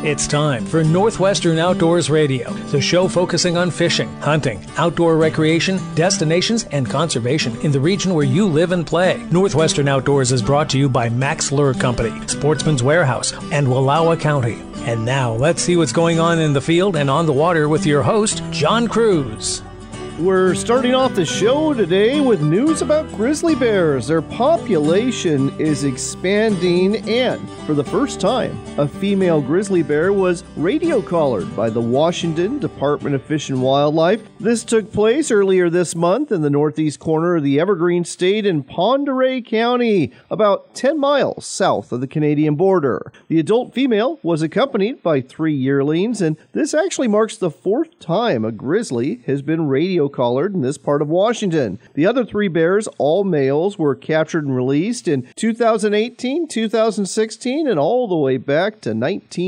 It's time for Northwestern Outdoors Radio, the show focusing on fishing, hunting, outdoor recreation, destinations, and conservation in the region where you live and play. Northwestern Outdoors is brought to you by Max Lure Company, Sportsman's Warehouse, and Wallowa County. And now, let's see what's going on in the field and on the water with your host, John Cruz. We're starting off the show today with news about grizzly bears. Their population is expanding, and for the first time, a female grizzly bear was radio collared by the Washington Department of Fish and Wildlife. This took place earlier this month in the northeast corner of the Evergreen State in Pend Oreille County, about 10 miles south of the Canadian border. The adult female was accompanied by 3 yearlings, and this actually marks the 4th time a grizzly has been radio collared in this part of Washington. The other 3 bears, all males, were captured and released in 2018, 2016, and all the way back to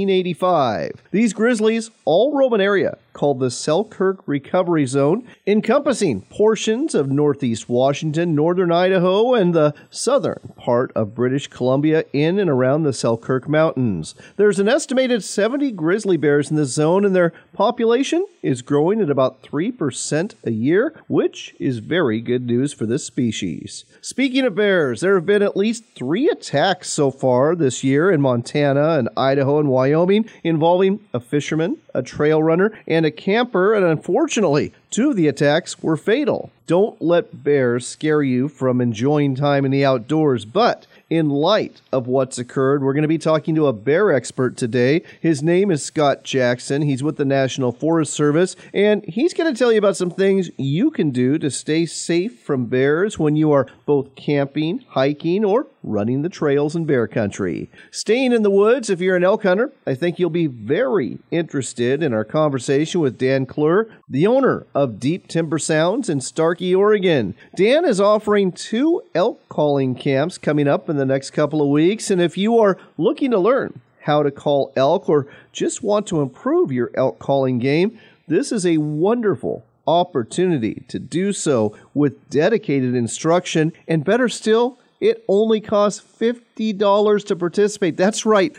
1985. These grizzlies all roam an area called the Selkirk Recovery Zone, encompassing portions of northeast Washington, northern Idaho, and the southern part of British Columbia in and around the Selkirk Mountains. There's an estimated 70 grizzly bears in this zone, and their population is growing at about 3% a year, which is very good news for this species. Speaking of bears, there have been at least 3 attacks so far this year in Montana and Idaho and Wyoming involving a fisherman, a trail runner, and a camper, and unfortunately, 2 of the attacks were fatal. Don't let bears scare you from enjoying time in the outdoors, but in light of what's occurred, we're going to be talking to a bear expert today. His name is Scott Jackson. He's with the National Forest Service, and he's going to tell you about some things you can do to stay safe from bears when you are both camping, hiking, or running the trails in bear country. Staying in the woods, if you're an elk hunter, I think you'll be very interested in our conversation with Dan Klur, the owner of Deep Timber Sounds in Starkey, Oregon. Dan is offering 2 elk calling camps coming up in the next couple of weeks, and if you are looking to learn how to call elk or just want to improve your elk calling game, this is a wonderful opportunity to do so with dedicated instruction, and better still, it only costs $50 to participate. That's right,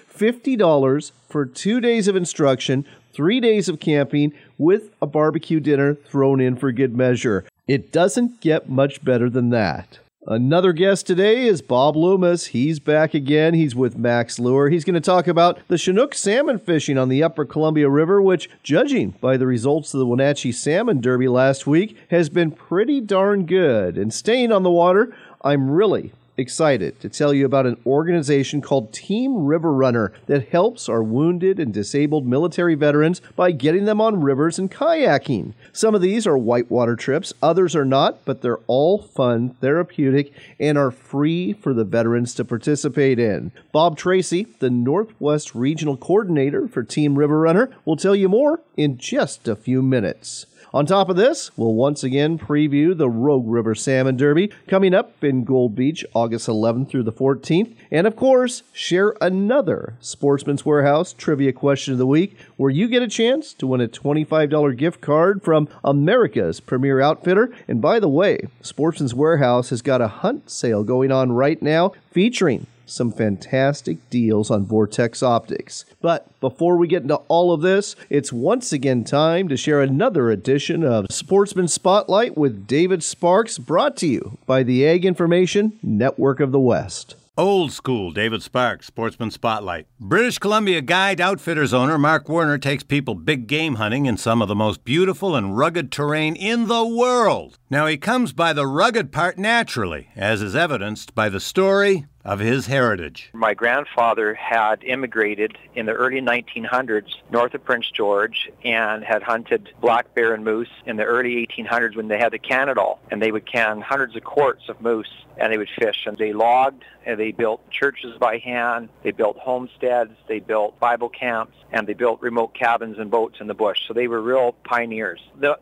$50 for 2 days of instruction, 3 days of camping, with a barbecue dinner thrown in for good measure. It doesn't get much better than that. Another guest today is Bob Loomis. He's back again. He's with Max Lure. He's going to talk about the Chinook salmon fishing on the Upper Columbia River, which, judging by the results of the Wenatchee Salmon Derby last week, has been pretty darn good. And staying on the water, I'm really excited to tell you about an organization called Team River Runner that helps our wounded and disabled military veterans by getting them on rivers and kayaking. Some of these are whitewater trips, others are not, but they're all fun, therapeutic, and are free for the veterans to participate in. Bob Tracy, the Northwest Regional Coordinator for Team River Runner, will tell you more in just a few minutes. On top of this, we'll once again preview the Rogue River Salmon Derby coming up in Gold Beach August 11th through the 14th. And of course, share another Sportsman's Warehouse Trivia Question of the Week where you get a chance to win a $25 gift card from America's premier outfitter. And by the way, Sportsman's Warehouse has got a hunt sale going on right now featuring some fantastic deals on Vortex Optics. But before we get into all of this, it's once again time to share another edition of Sportsman Spotlight with David Sparks, brought to you by the Ag Information Network of the West. Old school David Sparks, Sportsman Spotlight. British Columbia Guide Outfitters owner Mark Werner takes people big game hunting in some of the most beautiful and rugged terrain in the world. Now, he comes by the rugged part naturally, as is evidenced by the story of his heritage. My grandfather had immigrated in the early 1900s north of Prince George and had hunted black bear and moose in the early 1800s when they had the Canadol, and they would can hundreds of quarts of moose and they would fish, and they logged and they built churches by hand, they built homesteads, they built Bible camps, and they built remote cabins and boats in the bush. So they were real pioneers.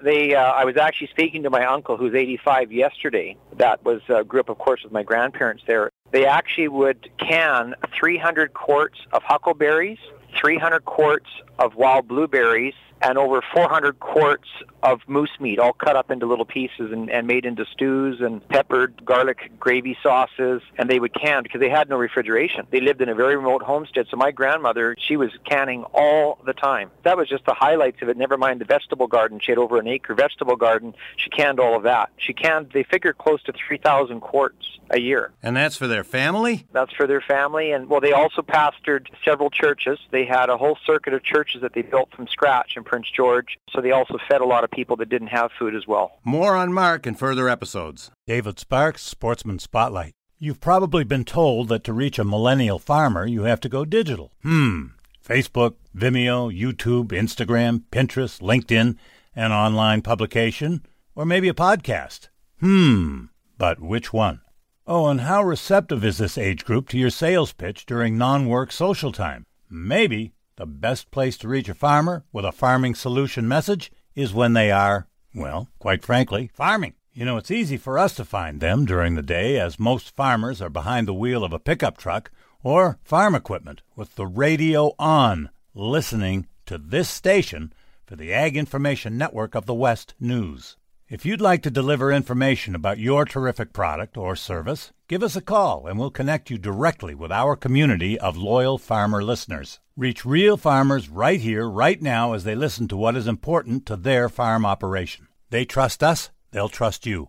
I was actually speaking to my uncle who's 85 yesterday. That was grew up, of course, with my grandparents there. They actually would can 300 quarts of huckleberries, 300 quarts of wild blueberries and over 400 quarts of moose meat, all cut up into little pieces and made into stews and peppered garlic gravy sauces. And they would can because they had no refrigeration. They lived in a very remote homestead. So my grandmother, she was canning all the time. That was just the highlights of it. Never mind the vegetable garden. She had over an acre vegetable garden. She canned all of that. She canned, they figure, close to 3,000 quarts a year. And that's for their family? That's for their family. And, well, they also pastored several churches. They had a whole circuit of churches that they built from scratch in Prince George. So they also fed a lot of people that didn't have food as well. More on Mark in further episodes. David Sparks, Sportsman Spotlight. You've probably been told that to reach a millennial farmer, you have to go digital. Facebook, Vimeo, YouTube, Instagram, Pinterest, LinkedIn, an online publication, or maybe a podcast. But which one? Oh, and how receptive is this age group to your sales pitch during non-work social time? Maybe the best place to reach a farmer with a farming solution message is when they are, well, quite frankly, farming. You know, it's easy for us to find them during the day, as most farmers are behind the wheel of a pickup truck or farm equipment with the radio on, listening to this station for the Ag Information Network of the West News. If you'd like to deliver information about your terrific product or service, give us a call and we'll connect you directly with our community of loyal farmer listeners. Reach real farmers right here, right now, as they listen to what is important to their farm operation. They trust us, they'll trust you.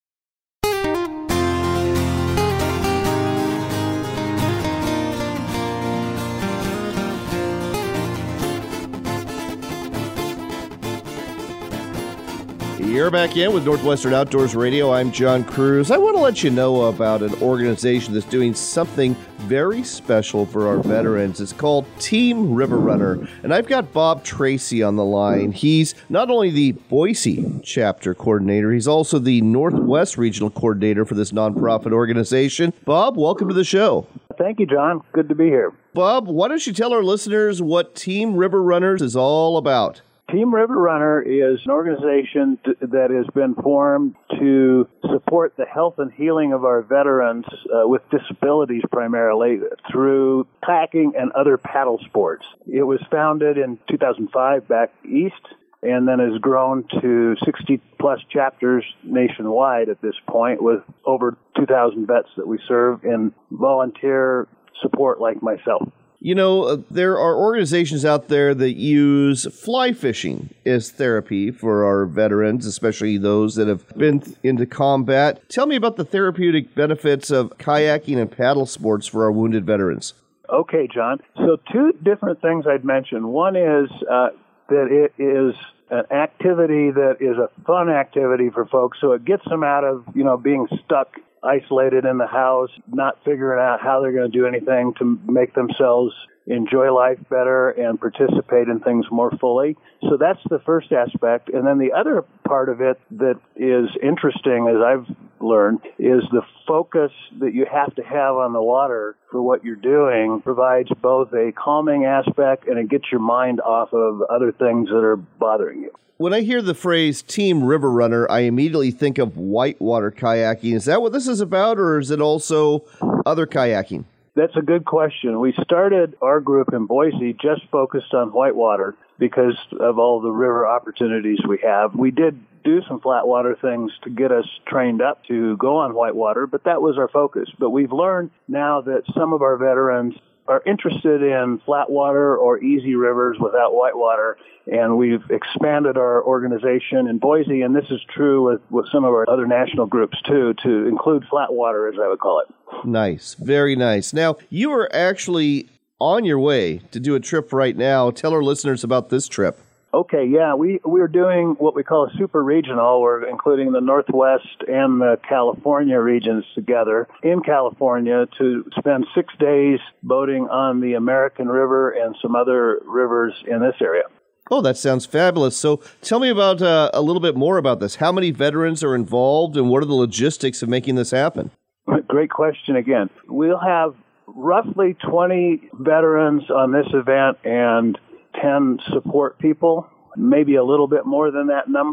You're back in with Northwestern Outdoors Radio. I'm John Cruz. I want to let you know about an organization that's doing something very special for our veterans. It's called Team River Runner, and I've got Bob Tracy on the line. He's not only the Boise chapter coordinator, he's also the Northwest regional coordinator for this nonprofit organization. Bob, welcome to the show. Thank you, John. Good to be here. Bob, why don't you tell our listeners what Team River Runners is all about? Team River Runner is an organization that has been formed to support the health and healing of our veterans with disabilities primarily through kayaking and other paddle sports. It was founded in 2005 back east and then has grown to 60-plus chapters nationwide at this point with over 2,000 vets that we serve in volunteer support like myself. You know, there are organizations out there that use fly fishing as therapy for our veterans, especially those that have been into combat. Tell me about the therapeutic benefits of kayaking and paddle sports for our wounded veterans. Okay, John. So two different things I'd mention. One is that it is an activity that is a fun activity for folks, so it gets them out of, being stuck isolated in the house, not figuring out how they're going to do anything to make themselves enjoy life better and participate in things more fully. So that's the first aspect. And then the other part of it that is interesting, as I've learned, is the focus that you have to have on the water for what you're doing provides both a calming aspect and it gets your mind off of other things that are bothering you. When I hear the phrase Team River Runner, I immediately think of whitewater kayaking. Is that what this is about, or is it also other kayaking? That's a good question. We started our group in Boise just focused on whitewater because of all the river opportunities we have. We did do some flatwater things to get us trained up to go on whitewater, but that was our focus. But we've learned now that some of our veterans are interested in flat water or easy rivers without whitewater, and we've expanded our organization in Boise, and this is true with some of our other national groups too, to include flat water, as I would call it. Nice. Very nice. Now, you are actually on your way to do a trip right now. Tell our listeners about this trip. Okay, yeah, we're doing what we call a super regional. We're including the Northwest and the California regions together in California to spend 6 days boating on the American River and some other rivers in this area. Oh, that sounds fabulous. So tell me about a little bit more about this. How many veterans are involved and what are the logistics of making this happen? Great question again. We'll have roughly 20 veterans on this event and 10 support people, maybe a little bit more than that number.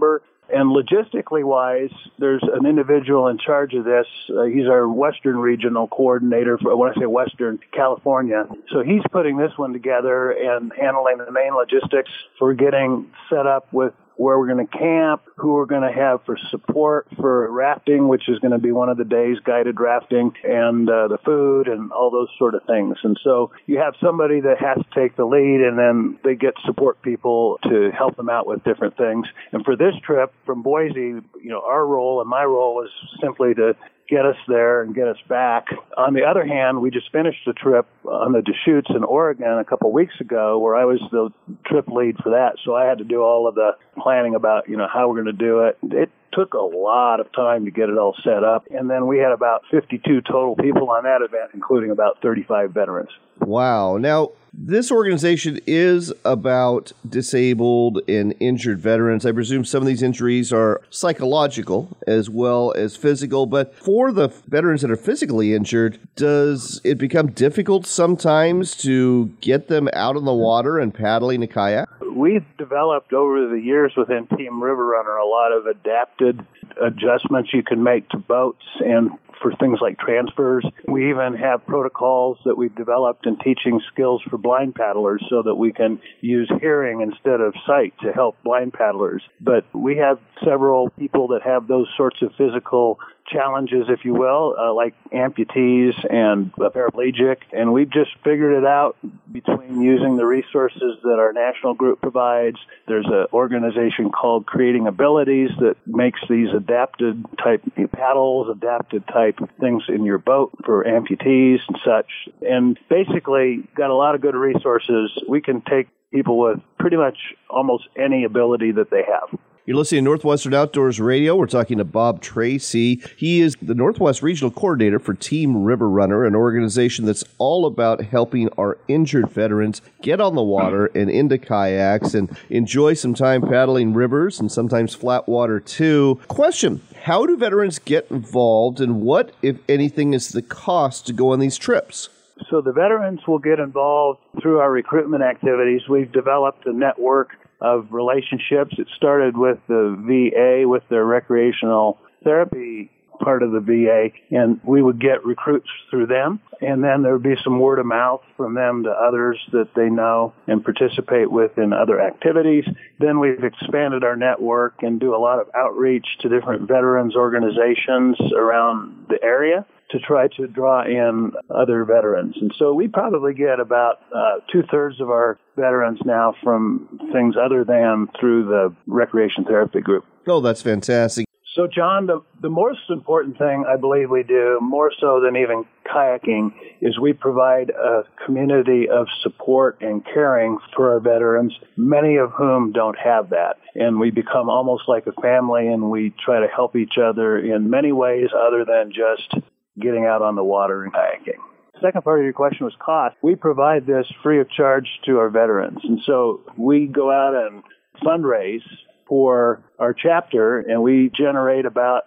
And logistically wise, there's an individual in charge of this. He's our Western regional coordinator for, when I say Western, California. So he's putting this one together and handling the main logistics for getting set up with where we're going to camp, who we're going to have for support for rafting, which is going to be one of the days, guided rafting, and the food and all those sort of things. And so you have somebody that has to take the lead, and then they get support people to help them out with different things. And for this trip from Boise, our role and my role was simply to get us there and get us back. On the other hand, we just finished a trip on the Deschutes in Oregon a couple of weeks ago where I was the trip lead for that. So I had to do all of the planning about, how we're going to do it. It took a lot of time to get it all set up. And then we had about 52 total people on that event, including about 35 veterans. Wow. Now, this organization is about disabled and injured veterans. I presume some of these injuries are psychological as well as physical. But for the veterans that are physically injured, does it become difficult sometimes to get them out on the water and paddling a kayak? We've developed over the years within Team River Runner a lot of adapted adjustments you can make to boats and for things like transfers. We even have protocols that we've developed in teaching skills for blind paddlers so that we can use hearing instead of sight to help blind paddlers. But we have several people that have those sorts of physical challenges, if you will, like amputees and paraplegic. And we've just figured it out between using the resources that our national group provides. There's an organization called Creating Abilities that makes these adapted type paddles, adapted type things in your boat for amputees and such. And basically got a lot of good resources. We can take people with pretty much almost any ability that they have. You're listening to Northwestern Outdoors Radio. We're talking to Bob Tracy. He is the Northwest Regional Coordinator for Team River Runner, an organization that's all about helping our injured veterans get on the water and into kayaks and enjoy some time paddling rivers and sometimes flat water too. Question, how do veterans get involved and what, if anything, is the cost to go on these trips? So the veterans will get involved through our recruitment activities. We've developed a network of relationships. It started with the VA, with their recreational therapy part of the VA, and we would get recruits through them, and then there would be some word of mouth from them to others that they know and participate with in other activities. Then we've expanded our network and do a lot of outreach to different veterans organizations around the area to try to draw in other veterans. And so we probably get about two-thirds of our veterans now from things other than through the recreation therapy group. Oh, that's fantastic. So, John, the most important thing I believe we do, more so than even kayaking, is we provide a community of support and caring for our veterans, many of whom don't have that. And we become almost like a family, and we try to help each other in many ways other than just getting out on the water and kayaking. The second part of your question was cost. We provide this free of charge to our veterans. And so we go out and fundraise for our chapter, and we generate about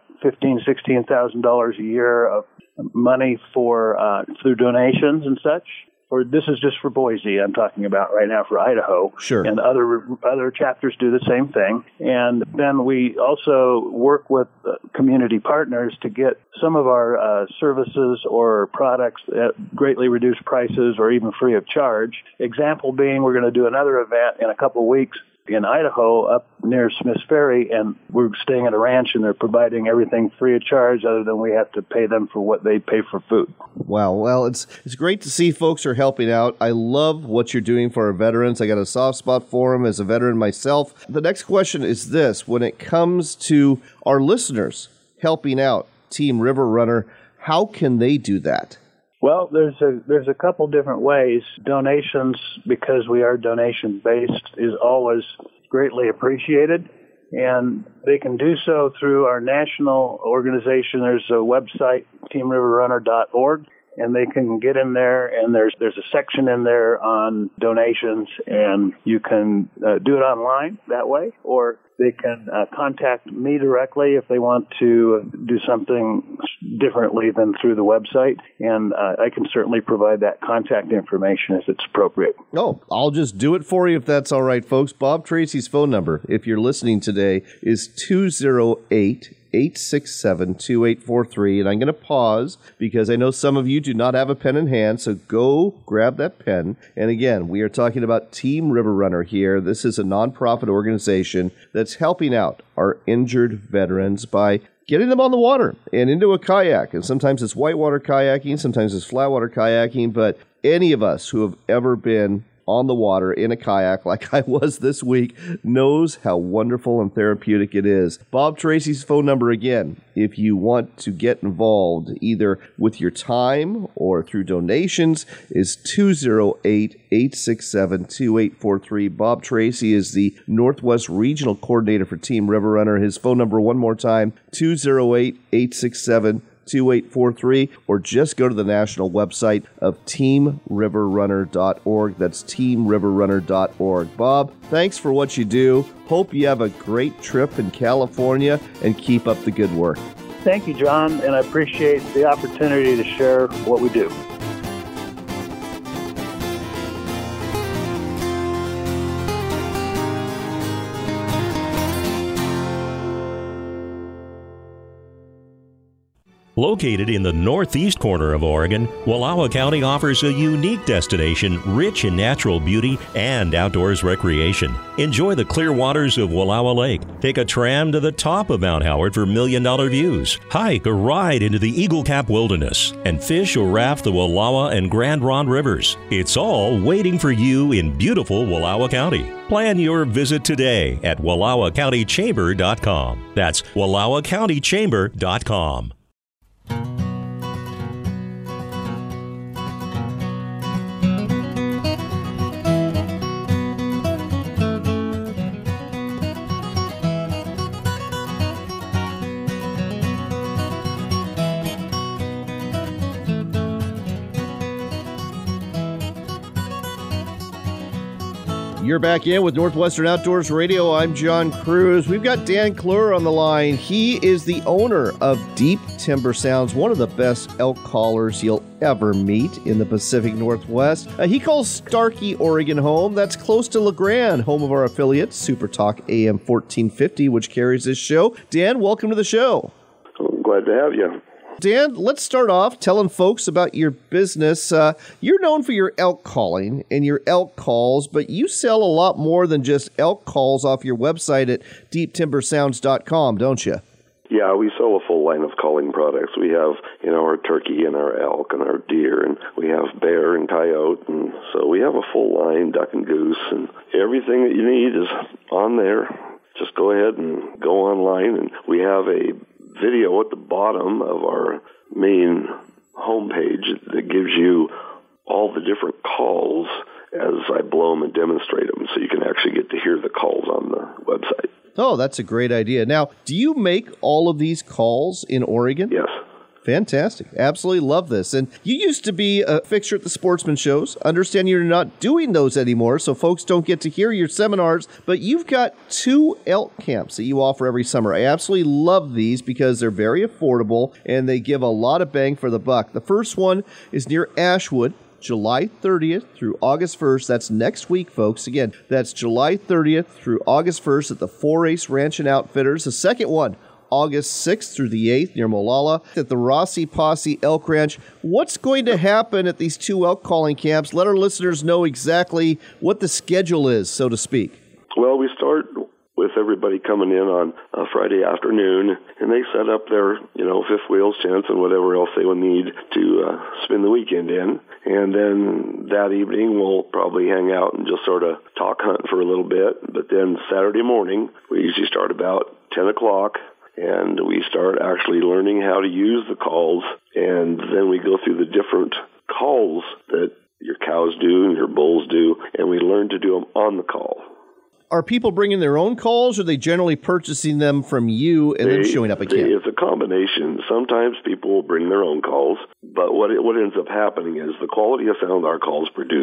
$16,000 a year of money for through donations and such. Or this is just for Boise I'm talking about right now, for Idaho. Sure. And other chapters do the same thing. And then we also work with community partners to get some of our services or products at greatly reduced prices or even free of charge. Example being, we're going to do another event in a couple of weeks in Idaho up near Smith's Ferry, and we're staying at a ranch, and they're providing everything free of charge other than we have to pay them for what they pay for food. Wow. Well, it's great to see folks are helping out. I love what you're doing for our veterans. I got a soft spot for them as a veteran myself. The next question is this. When it comes to our listeners helping out Team River Runner, how can they do that? Well, there's a couple different ways. Donations, because we are donation-based, is always greatly appreciated. And they can do so through our national organization. There's a website, teamriverrunner.org, and they can get in there, and there's a section in there on donations, and you can do it online that way, or they can contact me directly if they want to do something differently than through the website, and I can certainly provide that contact information if it's appropriate. Oh, I'll just do it for you if that's all right, folks. Bob Tracy's phone number, if you're listening today, is 208-867-2843, and I'm going to pause because I know some of you do not have a pen in hand, so go grab that pen. And again, we are talking about Team River Runner here. This is a nonprofit organization that's helping out our injured veterans by getting them on the water and into a kayak. And sometimes it's whitewater kayaking, sometimes it's flatwater kayaking, but any of us who have ever been on the water in a kayak like I was this week knows how wonderful and therapeutic it is. Bob Tracy's phone number again, if you want to get involved either with your time or through donations, is 208-867-2843. Bob Tracy is the Northwest Regional Coordinator for Team River Runner. His phone number one more time, 208-867-2843. 2843, or just go to the national website of teamriverrunner.org. That's teamriverrunner.org. Bob, thanks for what you do. Hope you have a great trip in California and keep up the good work. Thank you, John, and I appreciate the opportunity to share what we do. Located in the northeast corner of Oregon, Wallowa County offers a unique destination rich in natural beauty and outdoors recreation. Enjoy the clear waters of Wallowa Lake. Take a tram to the top of Mount Howard for million-dollar views. Hike or ride into the Eagle Cap Wilderness and fish or raft the Wallowa and Grand Ronde rivers. It's all waiting for you in beautiful Wallowa County. Plan your visit today at WallowaCountyChamber.com. That's WallowaCountyChamber.com. You're back in with Northwestern Outdoors Radio. I'm John Cruz. We've got Dan Clure on the line. He is the owner of Deep Timber Sounds, one of the best elk callers you'll ever meet in the Pacific Northwest. He calls Starkey, Oregon home. That's close to La Grande, home of our affiliate, Super Talk AM 1450, which carries this show. Dan, welcome to the show. I'm glad to have you. Dan, let's start off telling folks about your business. You're known for your elk calling and your elk calls, but you sell a lot more than just elk calls off your website at deeptimbersounds.com, don't you? Yeah, we sell a full line of calling products. We have, our turkey and our elk and our deer, and we have bear and coyote, and so we have a full line, duck and goose, and everything that you need is on there. Just go ahead and go online, and we have a video at the bottom of our main homepage that gives you all the different calls as I blow them and demonstrate them, so you can actually get to hear the calls on the website. Oh, that's a great idea. Now, do you make all of these calls in Oregon? Yes. Fantastic. Absolutely love this. And you used to be a fixture at the sportsman shows. Understand you're not doing those anymore, so folks don't get to hear your seminars, but you've got 2 elk camps that you offer every summer. I absolutely love these because they're very affordable and they give a lot of bang for the buck. The first one is near Ashwood, July 30th through August 1st. That's next week, folks. Again, that's July 30th through August 1st at the 4-Ace Ranch and Outfitters. The second one, August 6th through the 8th near Molalla at the Rossi Posse Elk Ranch. What's going to happen at these 2 elk calling camps? Let our listeners know exactly what the schedule is, so to speak. Well, we start with everybody coming in on a Friday afternoon, and they set up their, fifth wheels, tents, and whatever else they will need to spend the weekend in. And then that evening, we'll probably hang out and just sort of talk hunt for a little bit. But then Saturday morning, we usually start about 10 o'clock. And we start actually learning how to use the calls, and then we go through the different calls that your cows do and your bulls do, and we learn to do them on the call. Are people bringing their own calls, or are they generally purchasing them from you and then showing up at camp? It's a combination. Sometimes people will bring their own calls, but what ends up happening is the quality of sound our calls produce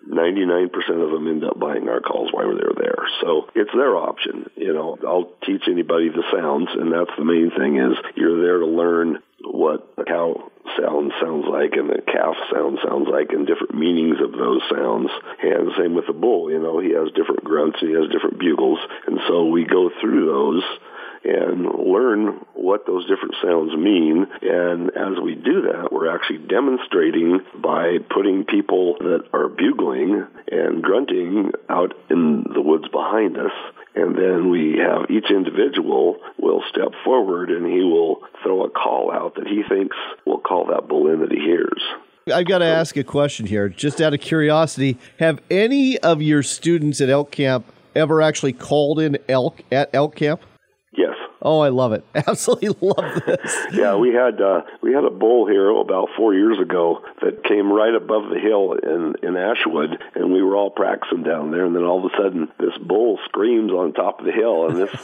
99% of them end up buying our calls while they're there. So it's their option. I'll teach anybody the sounds, and that's the main thing is you're there to learn what a cow sounds like and a calf sounds like and different meanings of those sounds. And the same with the bull. He has different grunts, he has different bugles. And so we go through those and learn what those different sounds mean. And as we do that, we're actually demonstrating by putting people that are bugling and grunting out in the woods behind us. And then we have each individual will step forward and he will throw a call out that he thinks will call that bull in that he hears. I've got to ask a question here, just out of curiosity. Have any of your students at elk camp ever actually called in elk at elk camp? Yes. Oh, I love it. Absolutely love this. Yeah, we had a bull here about 4 years ago that came right above the hill in Ashwood, and we were all practicing down there, and then all of a sudden this bull screams on top of the hill, and this,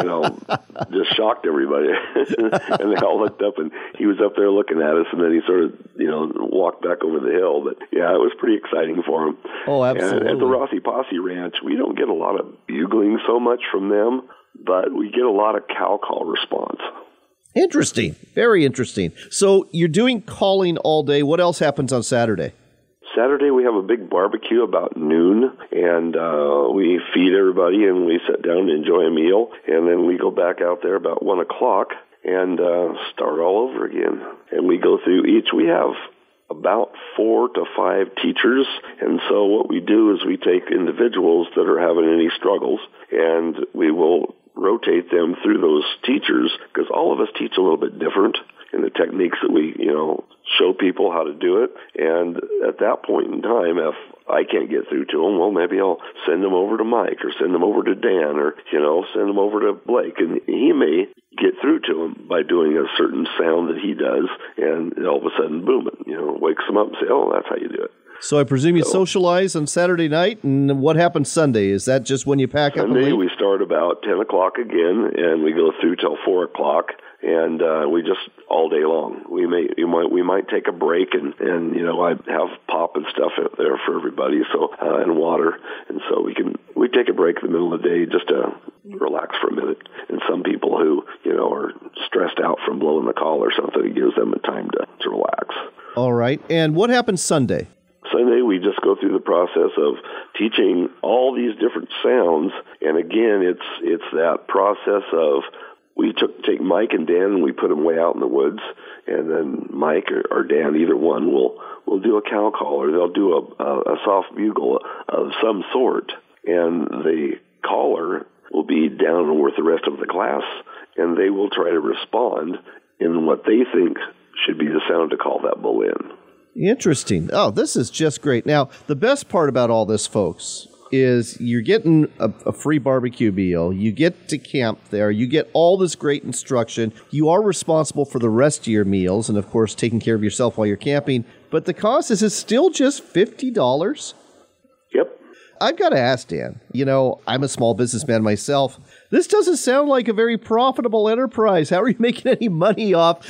just shocked everybody. And they all looked up, and he was up there looking at us, and then he sort of, walked back over the hill. But yeah, it was pretty exciting for him. Oh, absolutely. And at the Rossi Posse Ranch, we don't get a lot of bugling so much from them, but we get a lot of cow call response. Interesting. Very interesting. So you're doing calling all day. What else happens on Saturday? Saturday we have a big barbecue about noon, and we feed everybody, and we sit down and enjoy a meal, and then we go back out there about 1 o'clock and start all over again. And we go through each. We have about 4 to 5 teachers, and so what we do is we take individuals that are having any struggles, and we will rotate them through those teachers, because all of us teach a little bit different in the techniques that we, show people how to do it. And at that point in time, if I can't get through to them, well, maybe I'll send them over to Mike or send them over to Dan or, send them over to Blake. And he may get through to them by doing a certain sound that he does, and all of a sudden, boom, it, wakes them up and say, oh, that's how you do it. So I presume you socialize on Saturday night, and what happens Sunday? Is that just when you pack up? Sunday we start about 10 o'clock again, and we go through till 4 o'clock, and we just all day long. We might take a break, and I have pop and stuff out there for everybody, so and water, and so we take a break in the middle of the day just to relax for a minute. And some people who are stressed out from blowing the call or something, it gives them a time to relax. All right, and what happens Sunday? Sunday, we just go through the process of teaching all these different sounds, and again, it's that process of we take Mike and Dan and we put them way out in the woods, and then Mike or Dan, either one, will do a cow call, or they'll do a soft bugle of some sort, and the caller will be down with the rest of the class, and they will try to respond in what they think should be the sound to call that bull in. Interesting. Oh, this is just great. Now, the best part about all this, folks, is you're getting a free barbecue meal. You get to camp there. You get all this great instruction. You are responsible for the rest of your meals and, of course, taking care of yourself while you're camping. But the cost is still just $50? Yep. I've got to ask, Dan, I'm a small businessman myself. This doesn't sound like a very profitable enterprise. How are you making any money off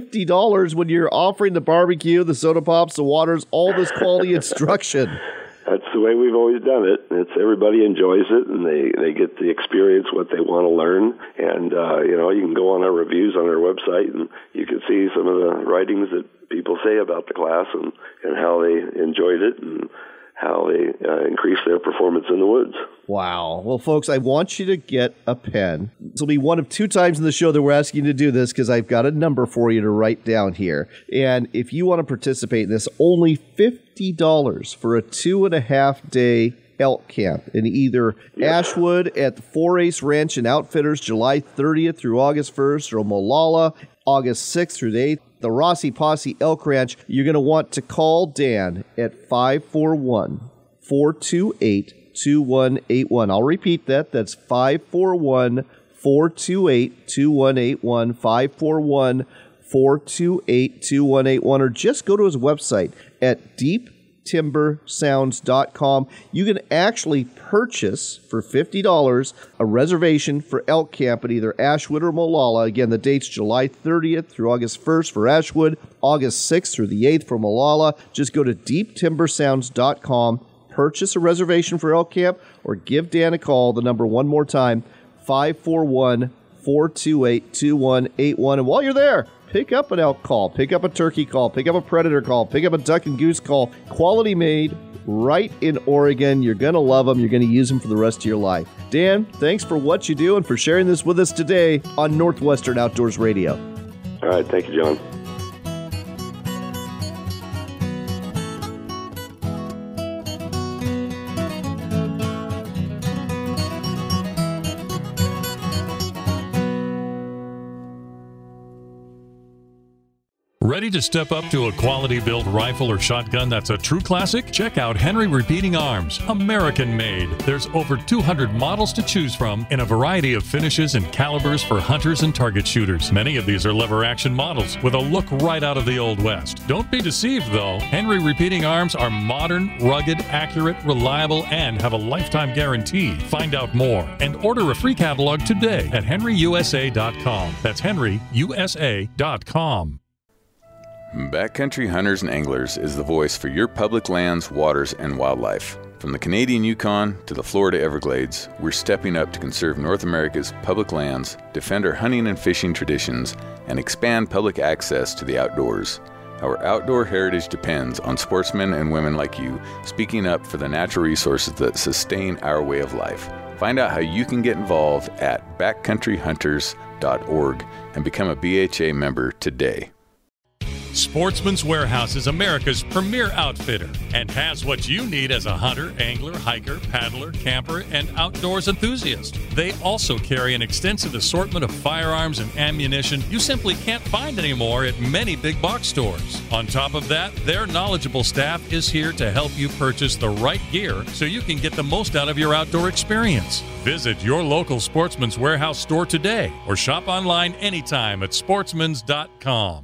$50 when you're offering the barbecue, the soda pops, the waters, all this quality instruction? That's the way we've always done it. It's everybody enjoys it, and they get to experience what they want to learn. And, you can go on our reviews on our website, and you can see some of the writings that people say about the class and how they enjoyed it and how they increase their performance in the woods. Wow. Well, folks, I want you to get a pen. This will be one of 2 times in the show that we're asking you to do this, because I've got a number for you to write down here. And if you want to participate in this, only $50 for a 2.5-day elk camp in either Ashwood at the 4-Ace Ranch and Outfitters, July 30th through August 1st, or Molalla, August 6th through the 8th. The Rossi Posse Elk Ranch, you're going to want to call Dan at 541-428-2181. I'll repeat that. That's 541-428-2181, 541-428-2181, or just go to his website at deeptimbersounds.com. You can actually purchase for $50 a reservation for elk camp at either Ashwood or Molalla. Again, the date's July 30th through August 1st for Ashwood, August 6th through the 8th for Molalla. Just go to deeptimbersounds.com, purchase a reservation for elk camp or give Dan a call. The number one more time, 541-428-2181. And while you're there, pick up an elk call, pick up a turkey call, pick up a predator call, pick up a duck and goose call. Quality made right in Oregon. You're going to love them. You're going to use them for the rest of your life. Dan, thanks for what you do and for sharing this with us today on Northwestern Outdoors Radio. All right. Thank you, John. Ready to step up to a quality-built rifle or shotgun that's a true classic? Check out Henry Repeating Arms, American-made. There's over 200 models to choose from in a variety of finishes and calibers for hunters and target shooters. Many of these are lever-action models with a look right out of the Old West. Don't be deceived, though. Henry Repeating Arms are modern, rugged, accurate, reliable, and have a lifetime guarantee. Find out more and order a free catalog today at henryusa.com. That's henryusa.com. Backcountry Hunters and Anglers is the voice for your public lands, waters, and wildlife. From the Canadian Yukon to the Florida Everglades, we're stepping up to conserve North America's public lands, defend our hunting and fishing traditions, and expand public access to the outdoors. Our outdoor heritage depends on sportsmen and women like you speaking up for the natural resources that sustain our way of life. Find out how you can get involved at backcountryhunters.org and become a BHA member today. Sportsman's Warehouse is America's premier outfitter and has what you need as a hunter, angler, hiker, paddler, camper, and outdoors enthusiast. They also carry an extensive assortment of firearms and ammunition you simply can't find anymore at many big box stores. On top of that, their knowledgeable staff is here to help you purchase the right gear so you can get the most out of your outdoor experience. Visit your local Sportsman's Warehouse store today or shop online anytime at sportsmans.com.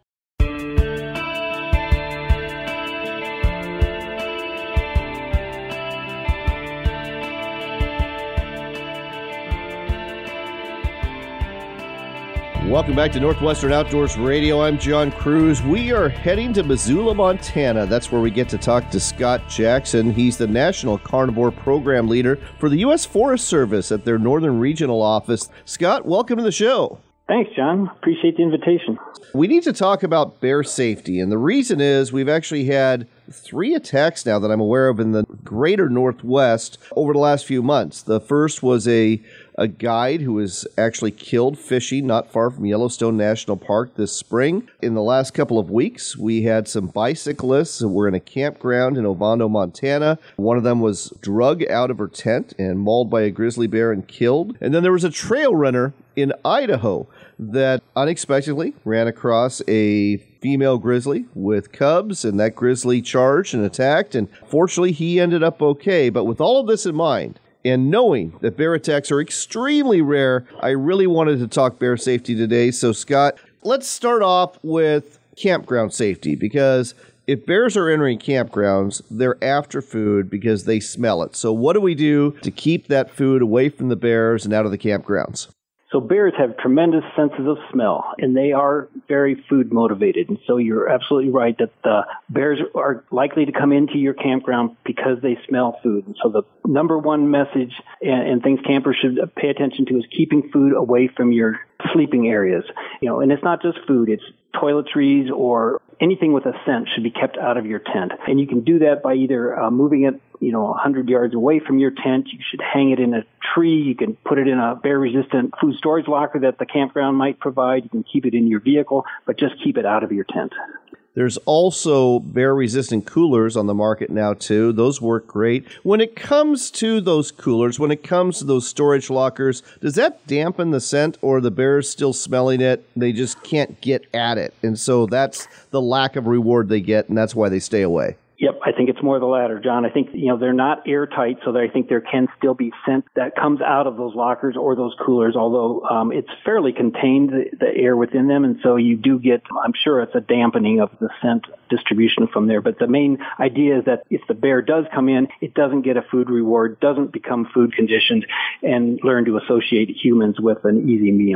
Welcome back to Northwestern Outdoors Radio. I'm John Cruz. We are heading to Missoula, Montana. That's where we get to talk to Scott Jackson. He's the National Carnivore Program Leader for the U.S. Forest Service at their Northern Regional Office. Scott, welcome to the show. Thanks, John. Appreciate the invitation. We need to talk about bear safety, and the reason is we've actually had 3 attacks now that I'm aware of in the greater Northwest over the last few months. The first was a guide who was actually killed fishing not far from Yellowstone National Park this spring. In the last couple of weeks, we had some bicyclists who were in a campground in Ovando, Montana. One of them was drug out of her tent and mauled by a grizzly bear and killed. And then there was a trail runner in Idaho that unexpectedly ran across a female grizzly with cubs, and that grizzly charged and attacked, and fortunately he ended up okay. But with all of this in mind, and knowing that bear attacks are extremely rare, I really wanted to talk bear safety today. So, Scott, let's start off with campground safety, because if bears are entering campgrounds, they're after food because they smell it. So what do we do to keep that food away from the bears and out of the campgrounds? So bears have tremendous senses of smell, and they are very food motivated. And so you're absolutely right that the bears are likely to come into your campground because they smell food. And so the number one message and things campers should pay attention to is keeping food away from your sleeping areas. And it's not just food, it's toiletries or anything with a scent should be kept out of your tent. And you can do that by either moving it 100 yards away from your tent. You should hang it in a tree. You can put it in a bear-resistant food storage locker that the campground might provide. You can keep it in your vehicle, but just keep it out of your tent. There's also bear-resistant coolers on the market now, too. Those work great. When it comes to those coolers, when it comes to those storage lockers, does that dampen the scent, or the bear's still smelling it? They just can't get at it. And so that's the lack of reward they get, and that's why they stay away. Yep, I think it's more the latter, John. I think, they're not airtight, so I think there can still be scent that comes out of those lockers or those coolers, although it's fairly contained, the air within them, and so you do get, I'm sure it's a dampening of the scent distribution from there. But the main idea is that if the bear does come in, it doesn't get a food reward, doesn't become food conditioned, and learn to associate humans with an easy meal.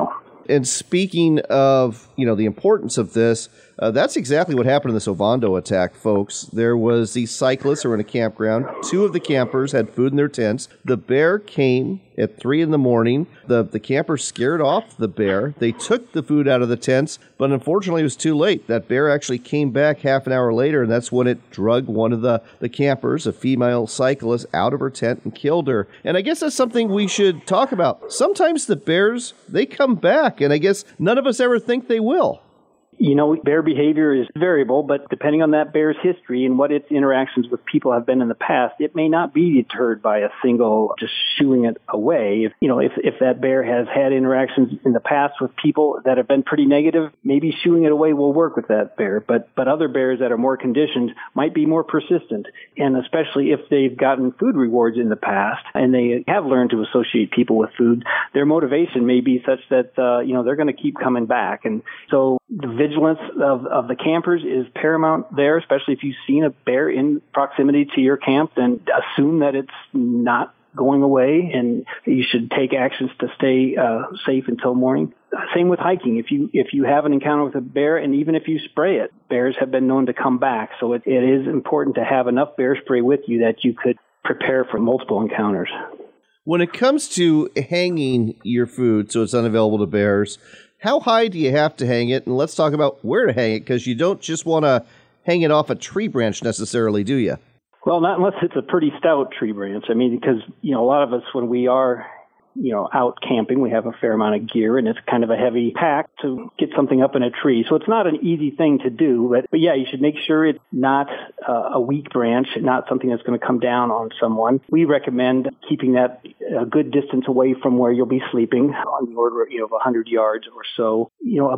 And speaking of, the importance of this, that's exactly what happened in this Ovando attack, folks. There was these cyclists who were in a campground. 2 of the campers had food in their tents. The bear came at 3 in the morning. The campers scared off the bear. They took the food out of the tents, but unfortunately it was too late. That bear actually came back half an hour later, and that's when it drug one of the campers, a female cyclist, out of her tent and killed her. And I guess that's something we should talk about. Sometimes the bears, they come back, and I guess none of us ever think they will. Bear behavior is variable, but depending on that bear's history and what its interactions with people have been in the past, it may not be deterred by a single just shooing it away. If that bear has had interactions in the past with people that have been pretty negative, maybe shooing it away will work with that bear. But other bears that are more conditioned might be more persistent, and especially if they've gotten food rewards in the past and they have learned to associate people with food, their motivation may be such that they're going to keep coming back. And so the vigilance of the campers is paramount there, especially if you've seen a bear in proximity to your camp, then assume that it's not going away, and you should take actions to stay safe until morning. Same with hiking. If you have an encounter with a bear, and even if you spray it, bears have been known to come back. So it is important to have enough bear spray with you that you could prepare for multiple encounters. When it comes to hanging your food so it's unavailable to bears, how high do you have to hang it? And let's talk about where to hang it, because you don't just want to hang it off a tree branch necessarily, do you? Well, not unless it's a pretty stout tree branch. I mean, because, a lot of us, when we are out camping, we have a fair amount of gear, and it's kind of a heavy pack to get something up in a tree. So it's not an easy thing to do, but yeah, you should make sure it's not a weak branch, not something that's going to come down on someone. We recommend keeping that a good distance away from where you'll be sleeping, on the order of 100 yards or so.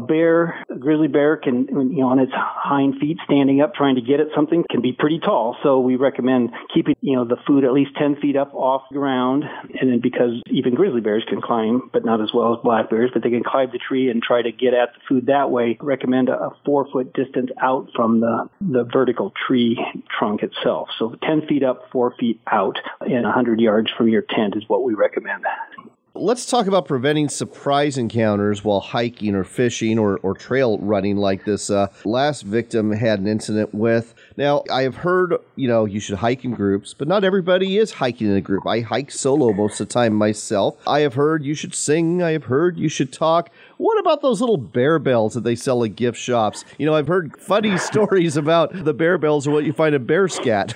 A grizzly bear can, on its hind feet, standing up, trying to get at something, can be pretty tall. So we recommend keeping, the food at least 10 feet up off the ground. And then, because even grizzly bears can climb, but not as well as black bears, but they can climb the tree and try to get at the food that way. Recommend a 4-foot distance out from the vertical tree trunk itself. So 10 feet up, 4 feet out, and 100 yards from your tent is what we recommend. Let's talk about preventing surprise encounters while hiking or fishing or trail running like this last victim had an incident with. Now, I have heard, you should hike in groups, but not everybody is hiking in a group. I hike solo most of the time myself. I have heard you should sing. I have heard you should talk. What about those little bear bells that they sell at gift shops? I've heard funny stories about the bear bells or what you find in bear scat.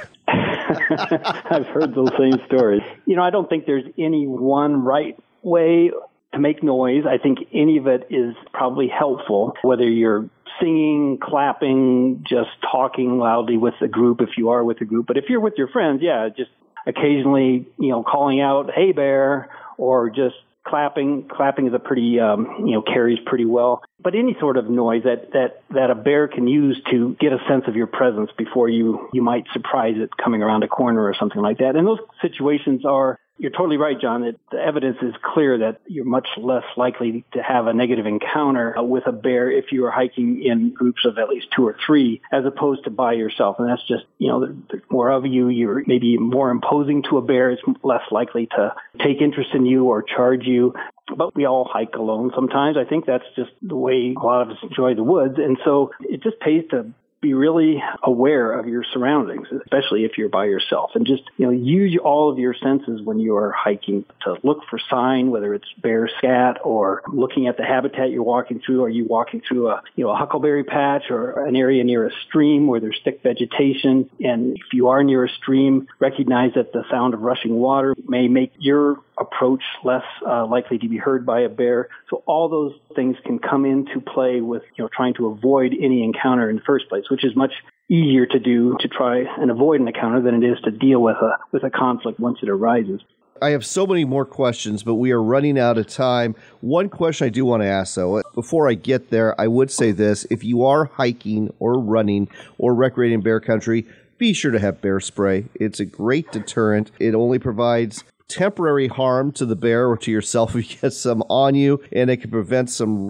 I've heard those same stories. I don't think there's any one right way to make noise. I think any of it is probably helpful, whether you're singing, clapping, just talking loudly with the group if you are with a group. But if you're with your friends, just occasionally, calling out, "Hey, bear," or just clapping. Clapping is a pretty, carries pretty well. But any sort of noise that a bear can use to get a sense of your presence before you might surprise it coming around a corner or something like that. And those situations you're totally right, John, that the evidence is clear that you're much less likely to have a negative encounter with a bear if you are hiking in groups of at least 2 or 3, as opposed to by yourself. And that's just, the more of you, you're maybe more imposing to a bear. It's less likely to take interest in you or charge you. But we all hike alone sometimes. I think that's just the way a lot of us enjoy the woods. And so it just pays to be really aware of your surroundings, especially if you're by yourself, and just use all of your senses when you are hiking to look for sign, whether it's bear scat or looking at the habitat you're walking through. Are you walking through a huckleberry patch or an area near a stream where there's thick vegetation? And if you are near a stream, recognize that the sound of rushing water may make your approach less likely to be heard by a bear. So all those things can come into play with trying to avoid any encounter in the first place, which is much easier to do to try and avoid an encounter than it is to deal with a conflict once it arises. I have so many more questions, but we are running out of time. One question I do want to ask, though, before I get there, I would say this. If you are hiking or running or recreating bear country, be sure to have bear spray. It's a great deterrent. It only provides temporary harm to the bear or to yourself if you get some on you, and it can prevent some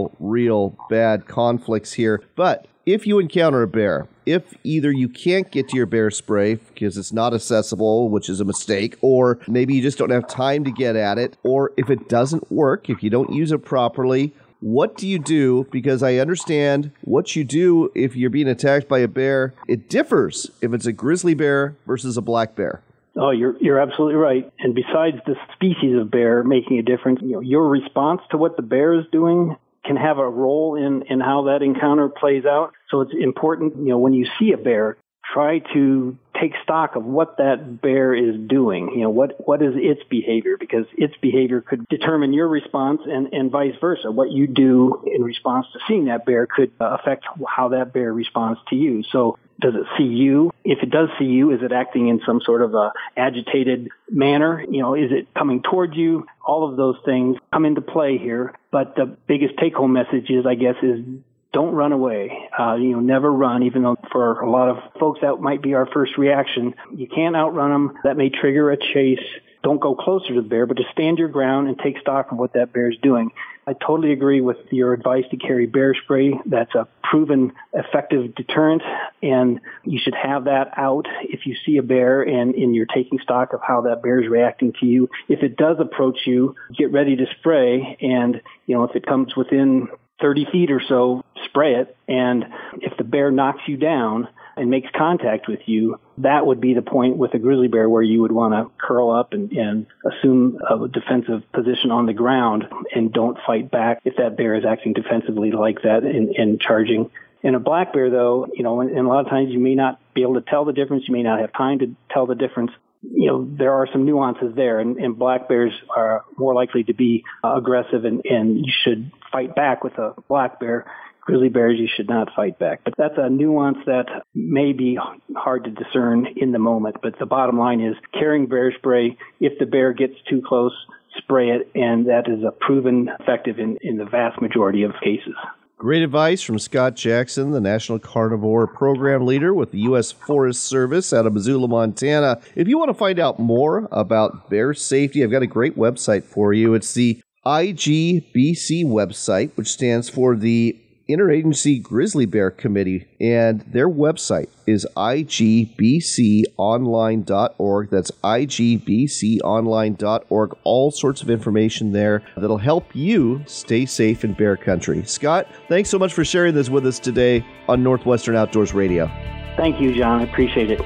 real bad conflicts here. But if you encounter a bear, if either you can't get to your bear spray because it's not accessible, which is a mistake, or maybe you just don't have time to get at it, or if it doesn't work, if you don't use it properly, what do you do? Because I understand what you do if you're being attacked by a bear. It differs if it's a grizzly bear versus a black bear. Oh, you're absolutely right. And besides the species of bear making a difference, your response to what the bear is doing can have a role in how that encounter plays out. So it's important, when you see a bear, try to take stock of what that bear is doing. What is its behavior? Because its behavior could determine your response and vice versa. What you do in response to seeing that bear could affect how that bear responds to you. So does it see you? If it does see you, is it acting in some sort of a agitated manner? Is it coming towards you? All of those things come into play here. But the biggest take-home message is don't run away. Never run, even though for a lot of folks that might be our first reaction. You can't outrun them. That may trigger a chase. Don't go closer to the bear, but just stand your ground and take stock of what that bear is doing. I totally agree with your advice to carry bear spray. That's a proven effective deterrent, and you should have that out if you see a bear and you're taking stock of how that bear is reacting to you. If it does approach you, get ready to spray, and if it comes within 30 feet or so, spray it. And if the bear knocks you down and makes contact with you, that would be the point with a grizzly bear where you would want to curl up and assume a defensive position on the ground and don't fight back if that bear is acting defensively like that and charging. In a black bear, though, and a lot of times you may not be able to tell the difference. You may not have time to tell the difference. There are some nuances there, and black bears are more likely to be aggressive, and you should fight back with a black bear. Grizzly bears, you should not fight back. But that's a nuance that may be hard to discern in the moment. But the bottom line is carrying bear spray. If the bear gets too close, spray it, and that is a proven effective in the vast majority of cases. Great advice from Scott Jackson, the National Carnivore Program Leader with the U.S. Forest Service out of Missoula, Montana. If you want to find out more about bear safety, I've got a great website for you. It's the IGBC website, which stands for the Interagency Grizzly Bear Committee, and their website is igbconline.org. That's igbconline.org. All sorts of information there that'll help you stay safe in bear country. Scott, thanks so much for sharing this with us today on Northwestern Outdoors Radio. Thank you, John. I appreciate it.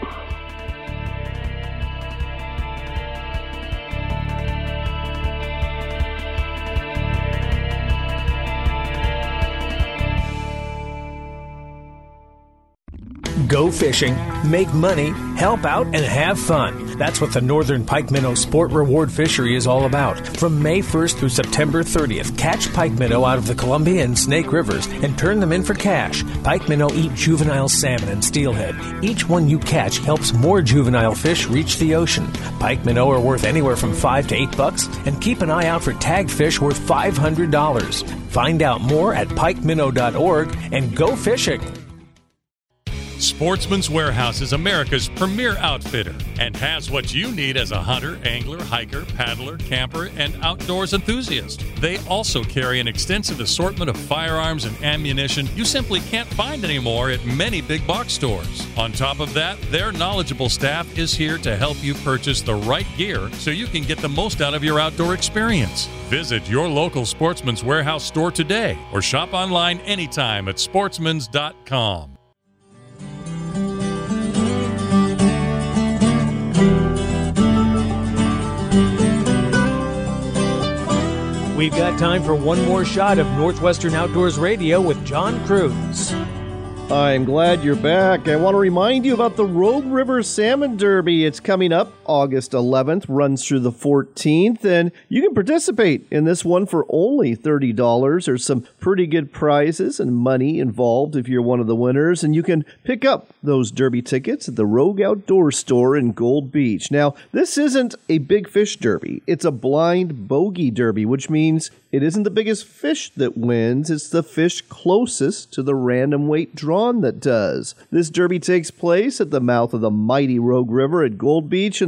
Go fishing, make money, help out, and have fun. That's what the Northern Pike Minnow Sport Reward Fishery is all about. From May 1st through September 30th, catch pike minnow out of the Columbia and Snake Rivers and turn them in for cash. Pike minnow eat juvenile salmon and steelhead. Each one you catch helps more juvenile fish reach the ocean. Pike minnow are worth anywhere from $5 to $8, and keep an eye out for tagged fish worth $500. Find out more at pikeminnow.org and go fishing. Sportsman's Warehouse is America's premier outfitter and has what you need as a hunter, angler, hiker, paddler, camper, and outdoors enthusiast. They also carry an extensive assortment of firearms and ammunition you simply can't find anymore at many big box stores. On top of that, their knowledgeable staff is here to help you purchase the right gear so you can get the most out of your outdoor experience. Visit your local Sportsman's Warehouse store today or shop online anytime at sportsmans.com. We've got time for one more shot of Northwestern Outdoors Radio with John Cruz. I'm glad you're back. I want to remind you about the Rogue River Salmon Derby. It's coming up August 11th, runs through the 14th, and you can participate in this one for only $30. There's some pretty good prizes and money involved if you're one of the winners, and you can pick up those derby tickets at the Rogue Outdoor Store in Gold Beach. Now, this isn't a big fish derby. It's a blind bogey derby, which means it isn't the biggest fish that wins. It's the fish closest to the random weight drawn that does. This derby takes place at the mouth of the mighty Rogue River at Gold Beach, and the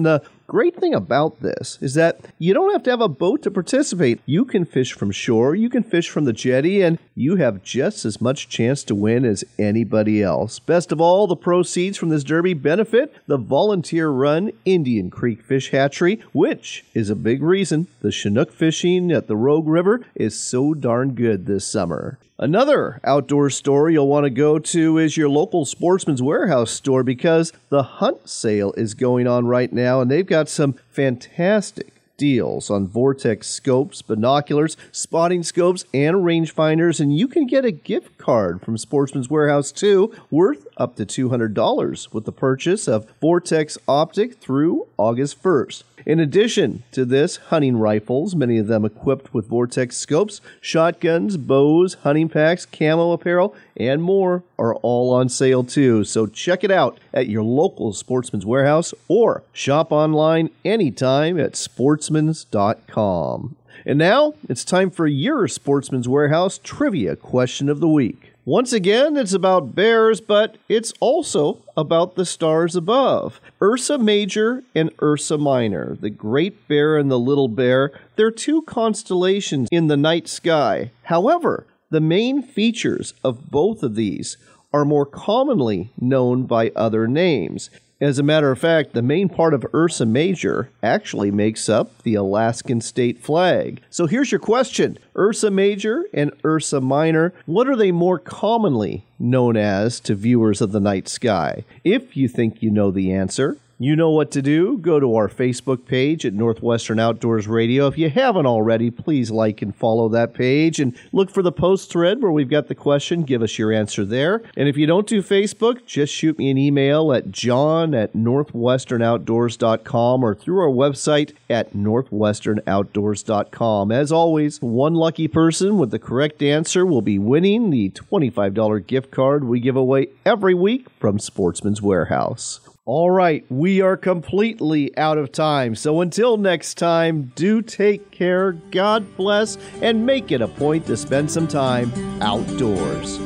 great thing about this is that you don't have to have a boat to participate. You can fish from shore, you can fish from the jetty, and you have just as much chance to win as anybody else. Best of all, the proceeds from this derby benefit the volunteer-run Indian Creek Fish Hatchery, which is a big reason the Chinook fishing at the Rogue River is so darn good this summer. Another outdoor store you'll want to go to is your local Sportsman's Warehouse store, because the hunt sale is going on right now, and they've got some fantastic deals on Vortex scopes, binoculars, spotting scopes, and rangefinders, and you can get a gift card from Sportsman's Warehouse too, worth up to $200 with the purchase of Vortex Optic through August 1st. In addition to this, hunting rifles, many of them equipped with Vortex scopes, shotguns, bows, hunting packs, camo apparel, and more are all on sale too. So check it out at your local Sportsman's Warehouse or shop online anytime at sportsmans.com. And now it's time for your Sportsman's Warehouse Trivia Question of the Week. Once again, it's about bears, but it's also about the stars above. Ursa Major and Ursa Minor, the Great Bear and the Little Bear, they're two constellations in the night sky. However, the main features of both of these are more commonly known by other names. As a matter of fact, the main part of Ursa Major actually makes up the Alaskan state flag. So here's your question. Ursa Major and Ursa Minor, what are they more commonly known as to viewers of the night sky? If you think you know the answer, you know what to do. Go to our Facebook page at Northwestern Outdoors Radio. If you haven't already, please like and follow that page and look for the post thread where we've got the question. Give us your answer there. And if you don't do Facebook, just shoot me an email at john@northwesternoutdoors.com or through our website at northwesternoutdoors.com. As always, one lucky person with the correct answer will be winning the $25 gift card we give away every week from Sportsman's Warehouse. All right, we are completely out of time. So until next time, do take care, God bless, and make it a point to spend some time outdoors.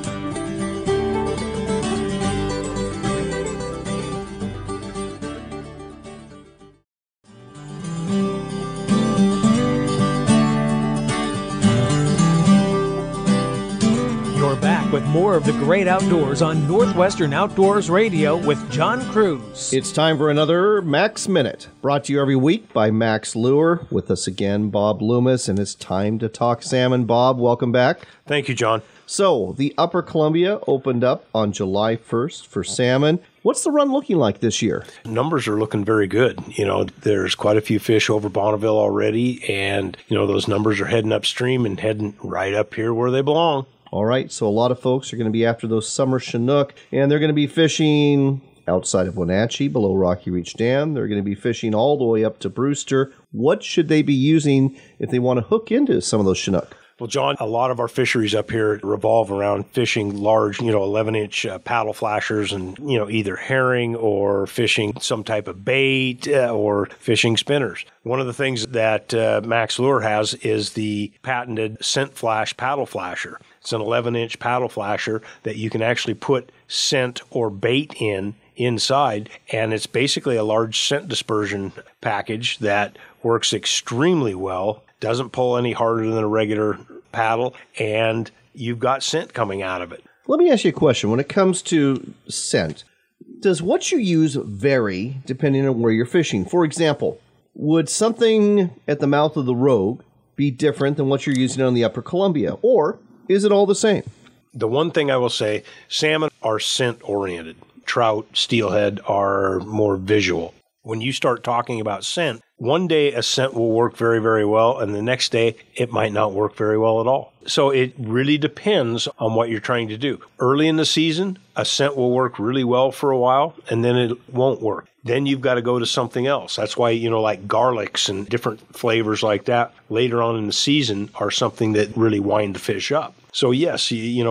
With more of the great outdoors on Northwestern Outdoors Radio with John Cruz. It's time for another Max Minute, brought to you every week by Max Lure. With us again, Bob Loomis, and it's time to talk salmon. Bob, welcome back. Thank you, John. So, the Upper Columbia opened up on July 1st for salmon. What's the run looking like this year? Numbers are looking very good. You know, there's quite a few fish over Bonneville already, and, you know, those numbers are heading upstream and heading right up here where they belong. All right, so a lot of folks are going to be after those summer Chinook, and they're going to be fishing outside of Wenatchee, below Rocky Reach Dam. They're going to be fishing all the way up to Brewster. What should they be using if they want to hook into some of those Chinook? Well, John, a lot of our fisheries up here revolve around fishing large, 11-inch paddle flashers and, either herring or fishing some type of bait or fishing spinners. One of the things that Max Lure has is the patented scent flash paddle flasher. It's an 11-inch paddle flasher that you can actually put scent or bait inside, and it's basically a large scent dispersion package that works extremely well, doesn't pull any harder than a regular paddle, and you've got scent coming out of it. Let me ask you a question. When it comes to scent, does what you use vary depending on where you're fishing? For example, would something at the mouth of the Rogue be different than what you're using on the Upper Columbia, or is it all the same? The one thing I will say, salmon are scent-oriented. Trout, steelhead are more visual. When you start talking about scent, one day a scent will work very, very well, and the next day it might not work very well at all. So it really depends on what you're trying to do. Early in the season, a scent will work really well for a while, and then it won't work. Then you've got to go to something else. That's why, like garlics and different flavors like that later on in the season are something that really wind the fish up. So yes,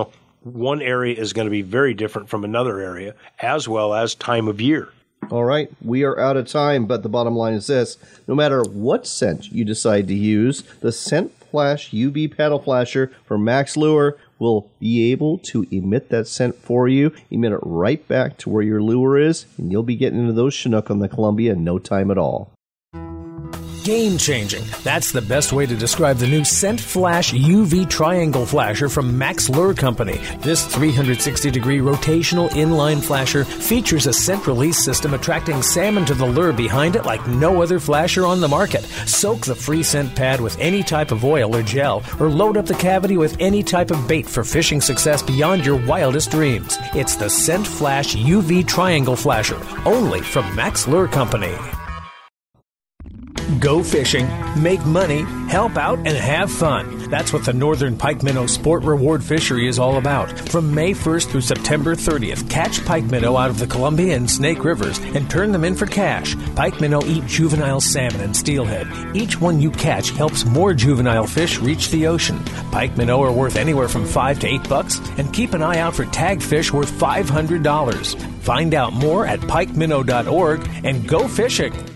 one area is going to be very different from another area, as well as time of year. All right, we are out of time, but the bottom line is this. No matter what scent you decide to use, the Scent Flash UV Paddle Flasher from Max Lure will be able to emit that scent for you, emit it right back to where your lure is, and you'll be getting into those Chinook on the Columbia in no time at all. Game-changing. That's the best way to describe the new Scent Flash UV Triangle Flasher from Max Lure Company. This 360-degree rotational inline flasher features a scent release system attracting salmon to the lure behind it like no other flasher on the market. Soak the free scent pad with any type of oil or gel, or load up the cavity with any type of bait for fishing success beyond your wildest dreams. It's the Scent Flash UV Triangle Flasher, only from Max Lure Company. Go fishing, make money, help out, and have fun. That's what the Northern Pike Minnow Sport Reward Fishery is all about. From May 1st through September 30th, catch pike minnow out of the Columbia and Snake Rivers and turn them in for cash. Pike minnow eat juvenile salmon and steelhead. Each one you catch helps more juvenile fish reach the ocean. Pike minnow are worth anywhere from $5 to $8, and keep an eye out for tagged fish worth $500. Find out more at pikeminnow.org and go fishing.